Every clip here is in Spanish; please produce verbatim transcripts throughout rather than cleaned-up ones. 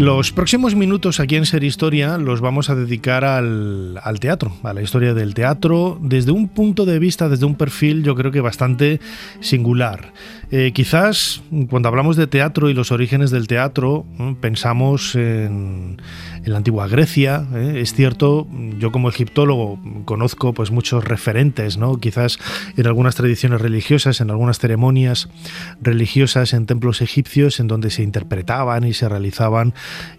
Los próximos minutos aquí en Ser Historia los vamos a dedicar al, al teatro, a la historia del teatro, desde un punto de vista, desde un perfil yo creo que bastante singular. Eh, quizás cuando hablamos de teatro y los orígenes del teatro, ¿eh? pensamos en, en la antigua Grecia. ¿eh? Es cierto, yo como egiptólogo conozco pues muchos referentes, ¿no? Quizás en algunas tradiciones religiosas, en algunas ceremonias religiosas en templos egipcios, en donde se interpretaban y se realizaban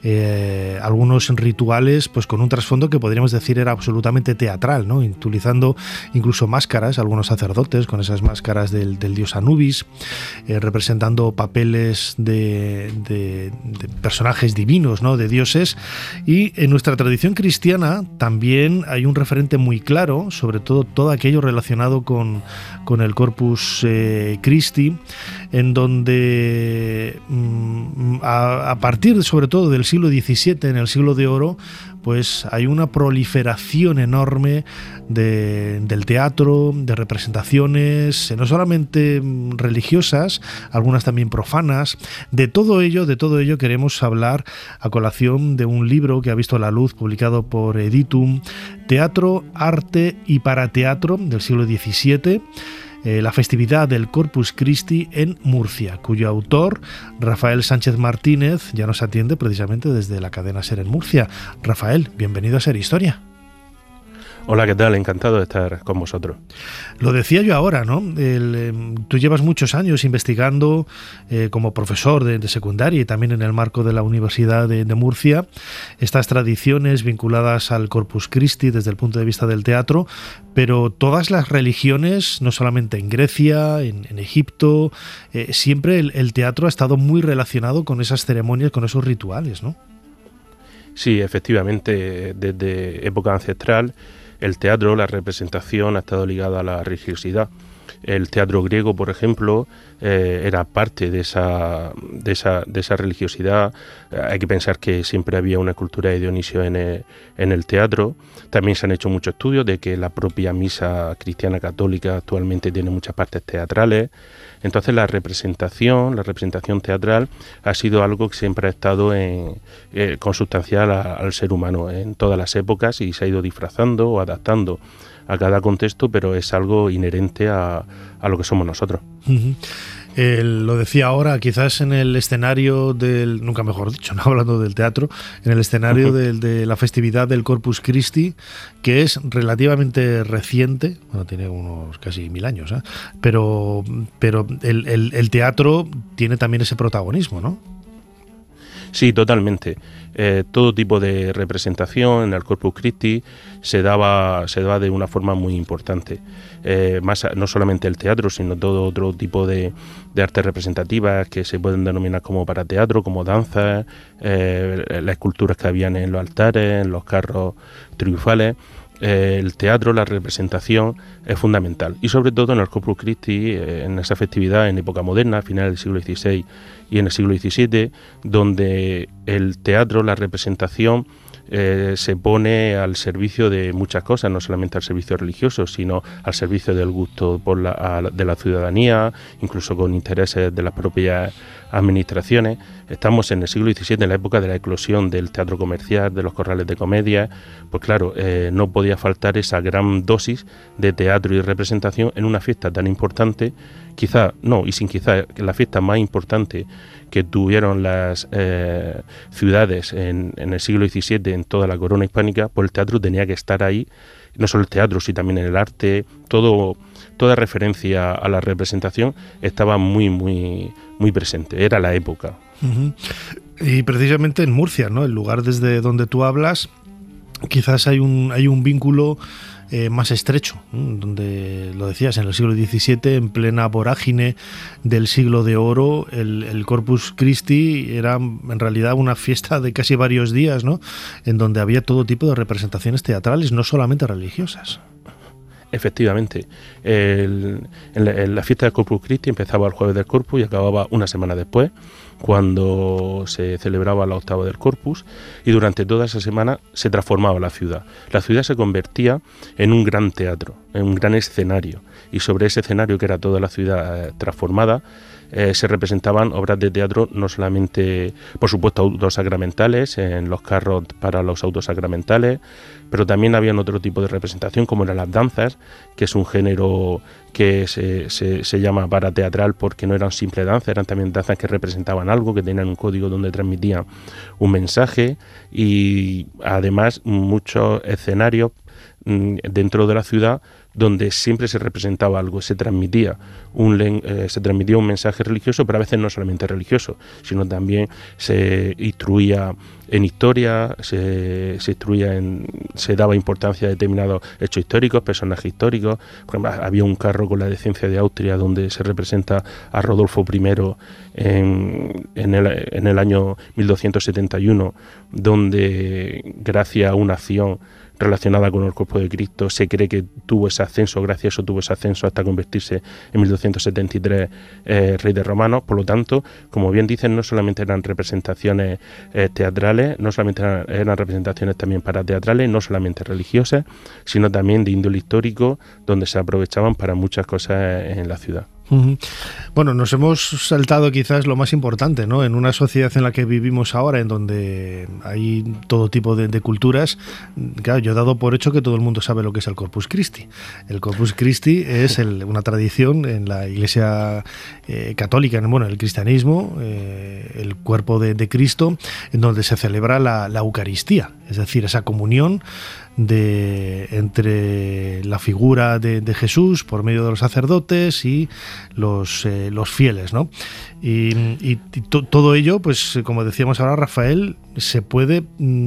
Eh, algunos rituales pues con un trasfondo que podríamos decir era absolutamente teatral, ¿no? Utilizando incluso máscaras, algunos sacerdotes con esas máscaras del, del dios Anubis, eh, representando papeles de, de, de personajes divinos, ¿no? De dioses. Y en nuestra tradición cristiana también hay un referente muy claro, sobre todo todo aquello relacionado con, con el Corpus eh, Christi, en donde mm, a, a partir sobre todo del siglo diecisiete, en el siglo de oro, pues hay una proliferación enorme de, del teatro, de representaciones, no solamente religiosas, algunas también profanas. De todo ello, de todo ello queremos hablar a colación de un libro que ha visto la luz, publicado por Editum, Teatro, Arte y Parateatro, del siglo diecisiete, Eh, la festividad del Corpus Christi en Murcia, cuyo autor, Rafael Sánchez Martínez, ya nos atiende precisamente desde la cadena SER en Murcia. Rafael, bienvenido a Ser Historia. Hola, ¿qué tal? Encantado de estar con vosotros. Lo decía yo ahora, ¿no? El, eh, tú llevas muchos años investigando eh, como profesor de, de secundaria y también en el marco de la Universidad de, de Murcia estas tradiciones vinculadas al Corpus Christi desde el punto de vista del teatro, pero todas las religiones, no solamente en Grecia, en, en Egipto, eh, siempre el, el teatro ha estado muy relacionado con esas ceremonias, con esos rituales, ¿no? Sí, efectivamente, desde época ancestral, el teatro, la representación ha estado ligada a la religiosidad. El teatro griego, por ejemplo, eh, era parte de esa, de esa, de esa religiosidad. Eh, hay que pensar que siempre había una cultura de Dionisio en el, en el teatro. También se han hecho muchos estudios de que la propia misa cristiana católica actualmente tiene muchas partes teatrales. Entonces la representación, la representación teatral ha sido algo que siempre ha estado en, eh, consustancial a, al ser humano en todas las épocas y se ha ido disfrazando o adaptando a cada contexto, pero es algo inherente a, a lo que somos nosotros. Uh-huh. Eh, lo decía ahora, quizás en el escenario del, nunca mejor dicho, no hablando del teatro, en el escenario uh-huh. de, de la festividad del Corpus Christi, que es relativamente reciente, bueno, tiene unos casi mil años, ¿eh? pero, pero el, el, el teatro tiene también ese protagonismo, ¿no? Sí, totalmente. Eh, todo tipo de representación en el Corpus Christi se daba, se daba de una forma muy importante. Eh, más, no solamente el teatro, sino todo otro tipo de, de artes representativas que se pueden denominar como parateatro, como danzas, eh, las esculturas que habían en los altares, en los carros triunfales. Eh, el teatro, la representación es fundamental, y sobre todo en el Corpus Christi, eh, en esa festividad en época moderna, a finales del siglo dieciséis y en el siglo diecisiete, donde el teatro, la representación eh, se pone al servicio de muchas cosas, no solamente al servicio religioso, sino al servicio del gusto por la, a, de la ciudadanía, incluso con intereses de las propias administraciones. Estamos en el siglo diecisiete, en la época de la eclosión del teatro comercial, de los corrales de comedia. Pues claro, eh, no podía faltar esa gran dosis de teatro y representación en una fiesta tan importante, quizá, no, y sin quizá, la fiesta más importante que tuvieron las eh, ciudades en, en el siglo diecisiete, en toda la corona hispánica. Pues el teatro tenía que estar ahí, no solo el teatro, sino también el arte, todo, toda referencia a la representación estaba muy, muy, muy presente, era la época. Uh-huh. Y precisamente en Murcia, ¿no? El lugar desde donde tú hablas, quizás hay un, hay un vínculo eh, más estrecho, ¿no? Donde, lo decías, en el siglo diecisiete, en plena vorágine del siglo de oro, el, el Corpus Christi era en realidad una fiesta de casi varios días, ¿no? En donde había todo tipo de representaciones teatrales, no solamente religiosas. Efectivamente, el, en, la, en la fiesta del Corpus Christi empezaba el jueves del Corpus y acababa una semana después, cuando se celebraba la octava del Corpus, y durante toda esa semana se transformaba la ciudad. La ciudad se convertía en un gran teatro, en un gran escenario, y sobre ese escenario, que era toda la ciudad eh, transformada, Eh, se representaban obras de teatro, no solamente, por supuesto, autos sacramentales, en los carros para los autos sacramentales, pero también habían otro tipo de representación, como eran las danzas, que es un género que se, se, se llama parateatral porque no eran simples danzas, eran también danzas que representaban algo, que tenían un código donde transmitían un mensaje, y además muchos escenarios mmm, dentro de la ciudad donde siempre se representaba algo, se transmitía un eh, se transmitía un mensaje religioso, pero a veces no solamente religioso, sino también se instruía en historia, se, se instruía en, se daba importancia a determinados hechos históricos, personajes históricos. Por ejemplo, había un carro con la decencia de Austria donde se representa a Rodolfo primero en, en, el, en el año mil doscientos setenta y uno, donde gracias a una acción relacionada con el cuerpo de Cristo se cree que tuvo ese ascenso, gracias a eso tuvo ese ascenso hasta convertirse en mil doscientos setenta y tres eh, rey de romanos. Por lo tanto, como bien dicen, no solamente eran representaciones eh, teatrales, no solamente eran, eran representaciones también parateatrales, no solamente religiosas, sino también de índole histórico, donde se aprovechaban para muchas cosas en la ciudad. Bueno, nos hemos saltado quizás lo más importante, ¿no? En una sociedad en la que vivimos ahora, en donde hay todo tipo de, de culturas, claro, yo he dado por hecho que todo el mundo sabe lo que es el Corpus Christi. El Corpus Christi es el, una tradición en la Iglesia eh, católica, bueno, el cristianismo, eh, el cuerpo de, de Cristo, en donde se celebra la, la Eucaristía, es decir, esa comunión de entre la figura de, de Jesús por medio de los sacerdotes y los, eh, los fieles, ¿no? Y, y, y to, todo ello, pues como decíamos ahora, Rafael, se puede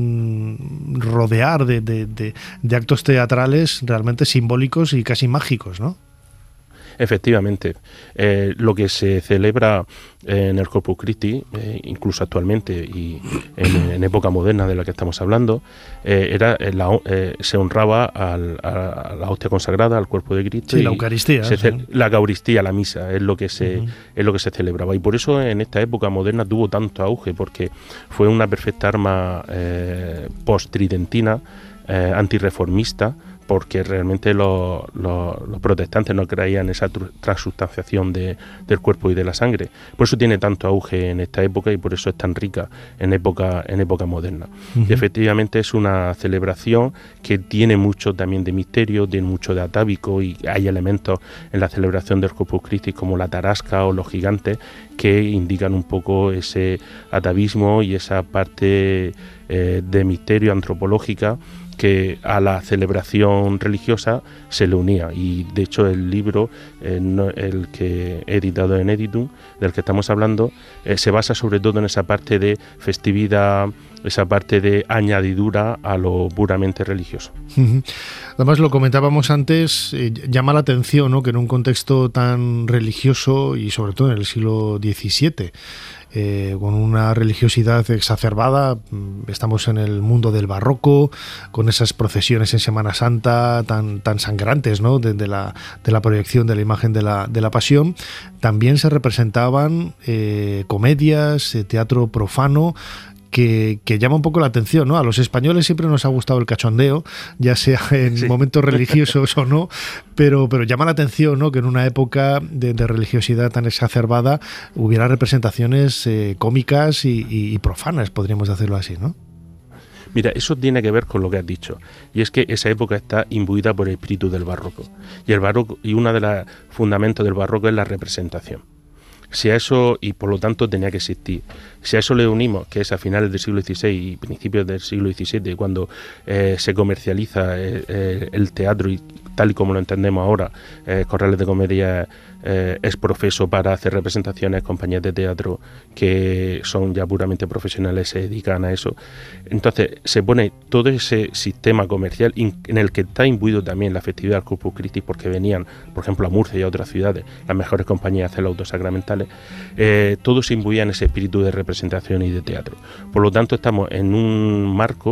mmm, rodear de, de, de, de actos teatrales realmente simbólicos y casi mágicos, ¿no? Efectivamente, eh, lo que se celebra en el Corpus Christi, eh, incluso actualmente y en, en época moderna de la que estamos hablando, eh, era la, eh, se honraba al, a, a la hostia consagrada, al cuerpo de Cristo. Sí, la Eucaristía. Se, sí. La Eucaristía, la misa, es lo que se uh-huh. es lo que se celebraba. Y por eso en esta época moderna tuvo tanto auge, porque fue una perfecta arma eh, post-tridentina, eh, antirreformista, porque realmente los, los, los protestantes no creían en esa transubstanciación de, del cuerpo y de la sangre. Por eso tiene tanto auge en esta época y por eso es tan rica en época, en época moderna. Uh-huh. Y efectivamente es una celebración que tiene mucho también de misterio, tiene mucho de atávico, y hay elementos en la celebración del Corpus Christi como la tarasca o los gigantes que indican un poco ese atavismo y esa parte eh, de misterio antropológica que a la celebración religiosa se le unía. Y de hecho el libro, eh, no, el que he editado en Editum, del que estamos hablando, eh, se basa sobre todo en esa parte de festividad, esa parte de añadidura a lo puramente religioso. Uh-huh. Además, lo comentábamos antes, eh, llama la atención, ¿no?, que en un contexto tan religioso y sobre todo en el siglo diecisiete, Eh, con una religiosidad exacerbada, estamos en el mundo del barroco, con esas procesiones en Semana Santa tan, tan sangrantes, ¿no?, de, de, la, de la proyección de la imagen de la, de la Pasión. También se representaban eh, comedias, eh, teatro profano, Que, que llama un poco la atención, ¿no? A los españoles siempre nos ha gustado el cachondeo, ya sea en sí. momentos religiosos o no, pero, pero llama la atención, ¿no?, que en una época de, de religiosidad tan exacerbada hubiera representaciones eh, cómicas y, y, y profanas, podríamos decirlo así, ¿no? Mira, eso tiene que ver con lo que has dicho, y es que esa época está imbuida por el espíritu del barroco, y el barroco, y uno de los fundamentos del barroco es la representación. Si a eso, y por lo tanto tenía que existir, si a eso le unimos, que es a finales del siglo dieciséis y principios del siglo diecisiete, cuando eh, se comercializa eh, eh, el teatro, y tal y como lo entendemos ahora, eh, Corrales de Comedia eh, es profeso para hacer representaciones, compañías de teatro que son ya puramente profesionales, se dedican a eso. Entonces se pone todo ese sistema comercial en el que está imbuido también la festividad del Corpus Christi, porque venían, por ejemplo, a Murcia y a otras ciudades, las mejores compañías a hacer los autos sacramentales, eh, todo se imbuía en ese espíritu de representación y de teatro. Por lo tanto, estamos en un marco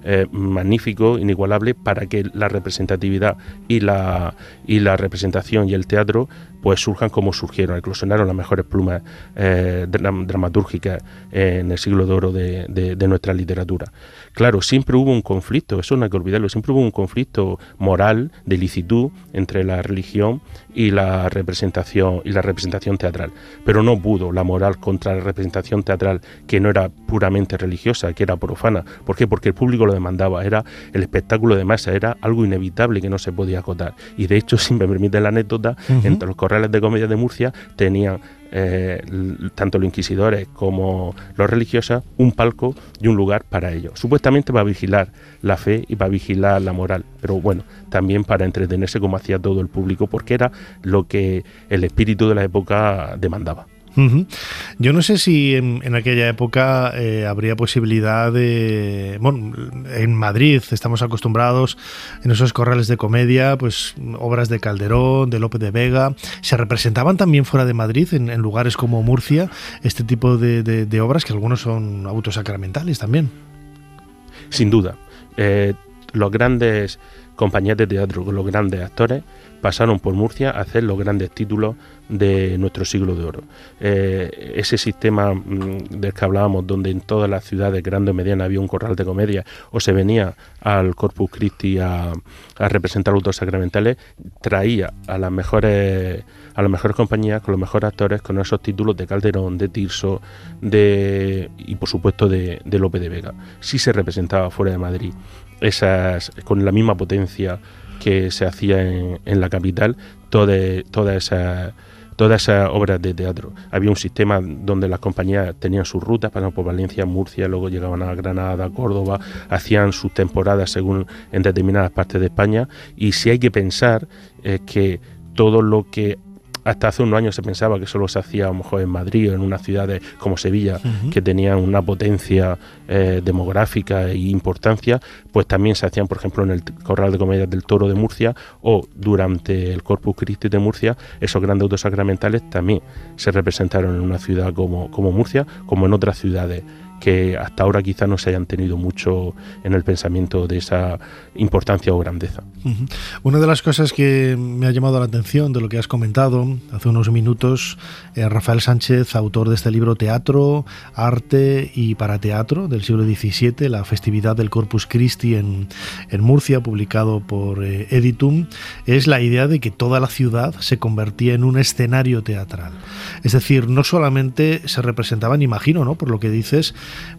eh, magnífico, inigualable, para que la representatividad y la, y la representación y el teatro pues surjan como surgieron, eclosionaron las mejores plumas eh, dram dramatúrgicas en el siglo de oro de, de, de nuestra literatura. Claro, siempre hubo un conflicto, eso no hay que olvidarlo, siempre hubo un conflicto moral de licitud entre la religión y la representación y la representación teatral, pero no pudo la moral contra la representación teatral, que no era puramente religiosa, que era profana. ¿Por qué? Porque el público lo demandaba, era el espectáculo de masa, era algo inevitable que no se podía acotar. Y de hecho, si me permite la anécdota, uh-huh. entre los corrales de comedia de Murcia tenían Eh, tanto los inquisidores como los religiosos un palco y un lugar para ellos, supuestamente para vigilar la fe y para vigilar la moral, pero bueno, también para entretenerse como hacía todo el público, porque era lo que el espíritu de la época demandaba. Uh-huh. Yo no sé si en, en aquella época eh, habría posibilidad de... Bueno, en Madrid estamos acostumbrados en esos corrales de comedia, pues obras de Calderón, de Lope de Vega. ¿Se representaban también fuera de Madrid, en, en lugares como Murcia, este tipo de, de, de obras, que algunos son autosacramentales también? Sin duda. Eh, los grandes compañías de teatro, los grandes actores, pasaron por Murcia a hacer los grandes títulos de nuestro siglo de oro. Eh, ese sistema mmm, del que hablábamos, donde en todas las ciudades grandes o medianas había un corral de comedia, o se venía al Corpus Christi a, a representar los dos sacramentales, traía a las mejores a las mejores compañías, con los mejores actores, con esos títulos de Calderón, de Tirso, de y por supuesto de, de Lope de Vega. Sí se representaba fuera de Madrid, esas con la misma potencia que se hacía en, en la capital, toda, toda esa, todas esas obras de teatro. Había un sistema donde las compañías tenían sus rutas, pasaban por Valencia, Murcia, luego llegaban a Granada, Córdoba, hacían sus temporadas según en determinadas partes de España, y si hay que pensar eh, que todo lo que hasta hace unos años se pensaba que solo se hacía a lo mejor en Madrid o en unas ciudades como Sevilla, uh-huh. que tenían una potencia eh, demográfica e importancia, pues también se hacían, por ejemplo, en el Corral de Comedia del Toro de Murcia, o durante el Corpus Christi de Murcia. Esos grandes autos sacramentales también se representaron en una ciudad como, como Murcia, como en otras ciudades que hasta ahora quizá no se hayan tenido mucho en el pensamiento de esa importancia o grandeza. Uh-huh. Una de las cosas que me ha llamado la atención de lo que has comentado hace unos minutos, eh, Rafael Sánchez, autor de este libro Teatro, Arte y para Teatro del siglo diecisiete, la festividad del Corpus Christi en, en Murcia, publicado por eh, Editum, es la idea de que toda la ciudad se convertía en un escenario teatral. Es decir, no solamente se representaban, imagino, ¿no?, por lo que dices,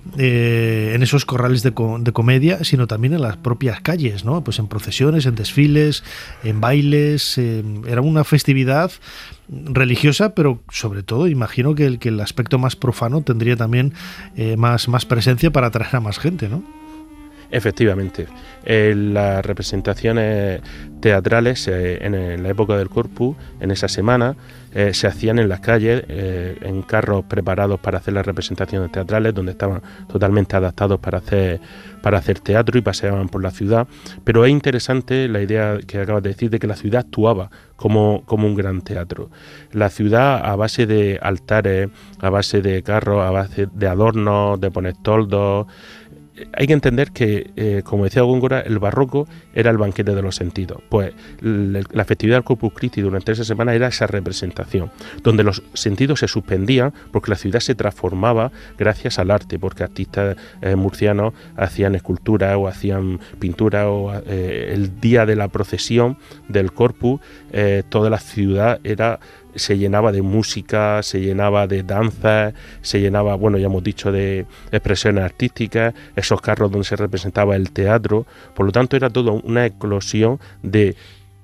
Eh, en esos corrales de, co de comedia, sino también en las propias calles, ¿no? Pues en procesiones, en desfiles, en bailes. Eh, era una festividad religiosa, pero sobre todo imagino que el, que el aspecto más profano tendría también eh, más, más presencia para atraer a más gente, ¿no? Efectivamente, eh, las representaciones teatrales eh, en, en la época del Corpus, en esa semana, eh, se hacían en las calles, eh, en carros preparados para hacer las representaciones teatrales, donde estaban totalmente adaptados para hacer, para hacer teatro, y paseaban por la ciudad. Pero es interesante la idea que acabas de decir de que la ciudad actuaba como, como un gran teatro. La ciudad, a base de altares, a base de carros, a base de adornos, de poner toldos. Hay que entender que, eh, como decía Góngora, el barroco era el banquete de los sentidos. Pues la festividad del Corpus Christi durante esa semana era esa representación, donde los sentidos se suspendían porque la ciudad se transformaba gracias al arte, porque artistas eh, murcianos hacían esculturas o hacían pinturas, o eh, el día de la procesión del Corpus, eh, toda la ciudad era... se llenaba de música, se llenaba de danzas, se llenaba, bueno, ya hemos dicho, de expresiones artísticas, esos carros donde se representaba el teatro. Por lo tanto, era toda una eclosión de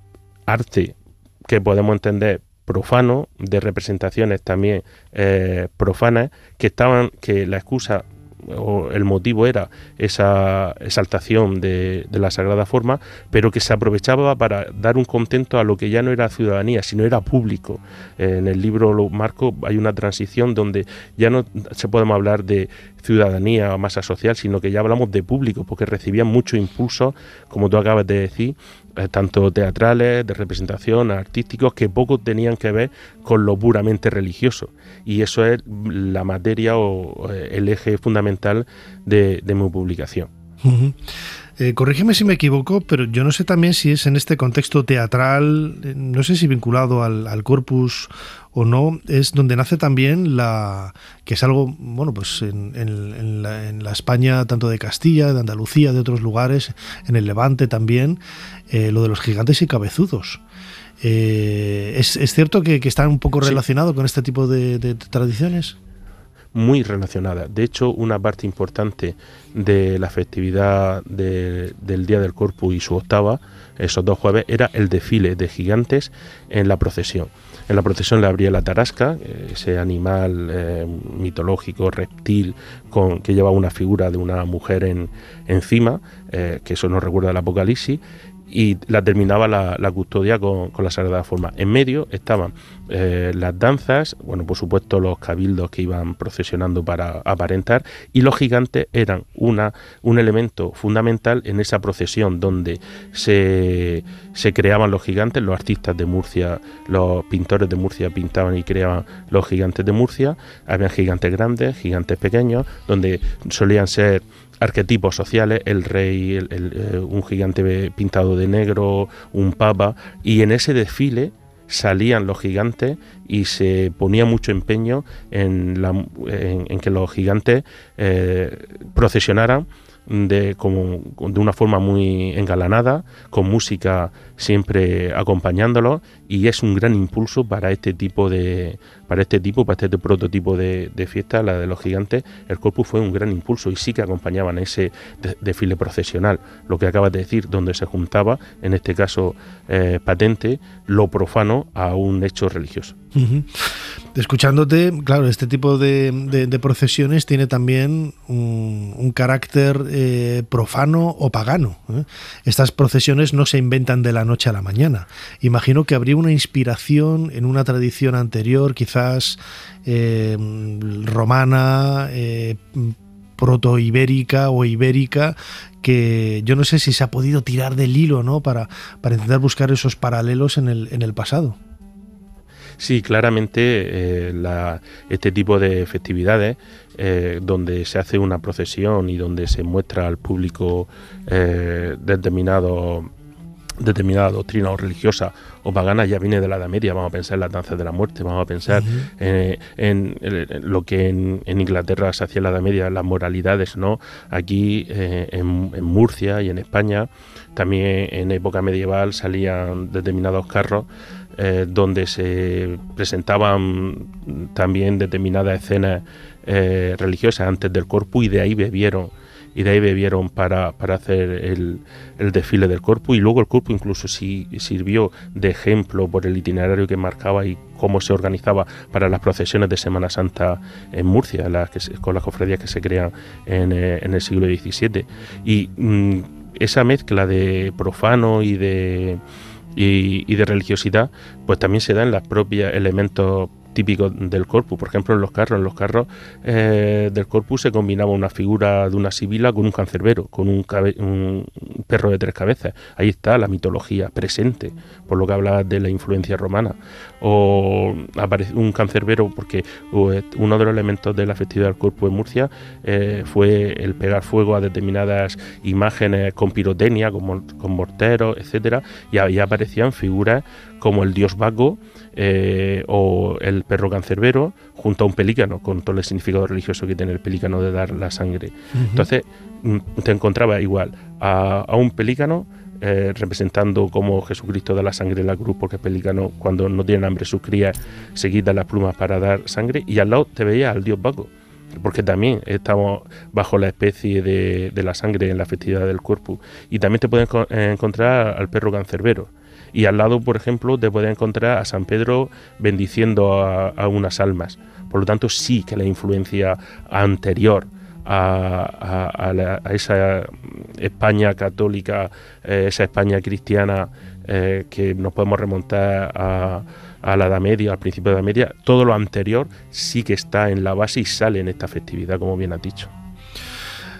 arte que podemos entender profano, de representaciones también eh, profanas, que estaban, que la excusa o el motivo era esa exaltación de, de la sagrada forma, pero que se aprovechaba para dar un contento a lo que ya no era ciudadanía, sino era público. Eh, en el libro lo marco, hay una transición donde ya no se podemos hablar de ciudadanía o masa social, sino que ya hablamos de público, porque recibían mucho impulso, como tú acabas de decir, eh, tanto teatrales, de representación, artísticos, que poco tenían que ver con lo puramente religioso. Y eso es la materia o eh, el eje fundamental de, de mi publicación. Uh-huh. Eh, corrígeme si me equivoco, pero yo no sé también si es en este contexto teatral, eh, no sé si vinculado al, al Corpus o no, es donde nace también la, que es algo, bueno, pues en, en, en, la, en la España tanto de Castilla, de Andalucía, de otros lugares, en el Levante también, eh, lo de los gigantes y cabezudos. Eh, ¿es, ¿Es cierto que, que están un poco relacionados sí. con este tipo de, de tradiciones? Muy relacionada. De hecho, una parte importante de la festividad de, del Día del Corpus y su octava, esos dos jueves, era el desfile de gigantes en la procesión. En la procesión le abría la tarasca, ese animal eh, mitológico, reptil, con, que lleva una figura de una mujer en, encima, eh, que eso nos recuerda al Apocalipsis, y la terminaba la, la custodia con, con la Sagrada Forma. En medio estaban eh, las danzas, bueno, por supuesto los cabildos que iban procesionando para aparentar, y los gigantes eran una, un elemento fundamental en esa procesión donde se, se creaban los gigantes. Los artistas de Murcia, los pintores de Murcia pintaban y creaban los gigantes de Murcia. Habían gigantes grandes, gigantes pequeños, donde solían ser arquetipos sociales, el rey, el, el, un gigante pintado de negro, un papa, y en ese desfile salían los gigantes y se ponía mucho empeño en, la, en, en que los gigantes eh, procesionaran de, como, de una forma muy engalanada, con música siempre acompañándolo, y es un gran impulso para este tipo de para este tipo, para este prototipo de, de fiesta, la de los gigantes. El Corpus fue un gran impulso y sí que acompañaban ese de, desfile procesional, lo que acabas de decir, donde se juntaba, en este caso eh, patente, lo profano a un hecho religioso. Uh-huh. Escuchándote, claro, este tipo de, de, de procesiones tiene también un, un carácter eh, profano o pagano, ¿eh? Estas procesiones no se inventan de la noche a la mañana. Imagino que habría una inspiración en una tradición anterior, quizás eh, romana, eh, protoibérica o ibérica, que yo no sé si se ha podido tirar del hilo, ¿no? para, para intentar buscar esos paralelos en el, en el pasado. Sí, claramente eh, la, este tipo de festividades eh, donde se hace una procesión y donde se muestra al público eh, determinado, determinada doctrina o religiosa o pagana, ya viene de la Edad Media. Vamos a pensar en las danzas de la muerte, vamos a pensar uh-huh. eh, en, en lo que en, en Inglaterra se hacía en la Edad Media, las moralidades, ¿no? Aquí eh, en, en Murcia y en España, también en época medieval salían determinados carros Eh, donde se presentaban también determinadas escenas eh, religiosas antes del Corpus, y de ahí bebieron y de ahí bebieron para, para hacer el, el desfile del Corpus. Y luego el Corpus incluso sí, sirvió de ejemplo por el itinerario que marcaba y cómo se organizaba para las procesiones de Semana Santa en Murcia, las que se, con las cofradías que se crean en, eh, en el siglo diecisiete. Y mmm, esa mezcla de profano y de Y, y de religiosidad, pues también se da en los propios elementos típicos del Corpus. Por ejemplo, en los carros, en los carros eh, del Corpus se combinaba una figura de una sibila con un cancerbero, con un, cabe, un perro de tres cabezas. Ahí está la mitología presente, por lo que hablaba de la influencia romana. O aparece un cancerbero, porque uno de los elementos de la festividad del Corpus en Murcia eh, fue el pegar fuego a determinadas imágenes con pirotecnia, con, con morteros, etcétera, y ahí aparecían figuras como el dios Baco eh, o el perro cancerbero junto a un pelícano, con todo el significado religioso que tiene el pelícano de dar la sangre. Uh-huh. Entonces te encontraba igual a, a un pelícano eh, representando como Jesucristo da la sangre en la cruz, porque el pelícano, cuando no tienen hambre sus crías, se quitan las plumas para dar sangre, y al lado te veías al dios Baco, porque también estamos bajo la especie de, de la sangre en la festividad del Corpus. Y también te puedes encontrar al perro cancerbero. Y al lado, por ejemplo, te puedes encontrar a San Pedro bendiciendo a, a unas almas. Por lo tanto, sí que la influencia anterior a, a, a, la, a esa España católica, eh, esa España cristiana, eh, que nos podemos remontar a, a la Edad Media, al principio de la Edad Media, todo lo anterior sí que está en la base y sale en esta festividad, como bien has dicho.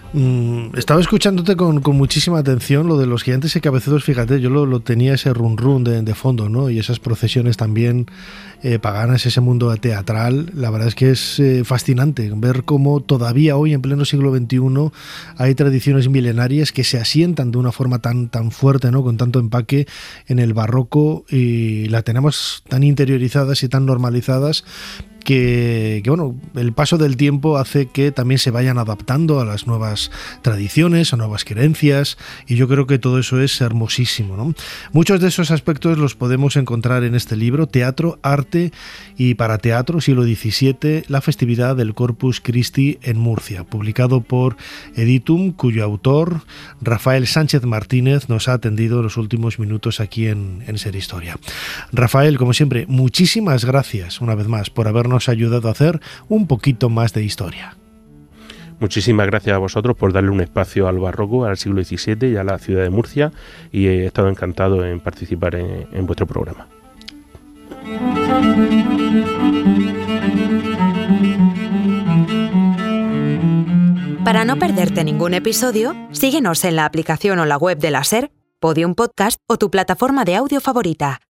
Mm, estaba escuchándote con, con muchísima atención lo de los gigantes y cabeceros, fíjate, yo lo, lo tenía ese run run de, de fondo, ¿no? Y esas procesiones también eh, paganas, ese mundo teatral, la verdad es que es eh, fascinante ver cómo todavía hoy, en pleno siglo veintiuno, hay tradiciones milenarias que se asientan de una forma tan, tan fuerte, ¿no? Con tanto empaque en el barroco, y la tenemos tan interiorizadas y tan normalizadas Que, que bueno, el paso del tiempo hace que también se vayan adaptando a las nuevas tradiciones, a nuevas creencias, y yo creo que todo eso es hermosísimo, ¿no? Muchos de esos aspectos los podemos encontrar en este libro, Teatro, Arte y para Teatro, siglo diecisiete, la festividad del Corpus Christi en Murcia, publicado por Editum, cuyo autor, Rafael Sánchez Martínez, nos ha atendido en los últimos minutos aquí en, en Ser Historia. Rafael, como siempre, muchísimas gracias una vez más por habernos nos ha ayudado a hacer un poquito más de historia. Muchísimas gracias a vosotros por darle un espacio al barroco, al siglo diecisiete y a la ciudad de Murcia, y he estado encantado en participar en, en vuestro programa. Para no perderte ningún episodio, síguenos en la aplicación o la web de la SER, Podium Podcast o tu plataforma de audio favorita.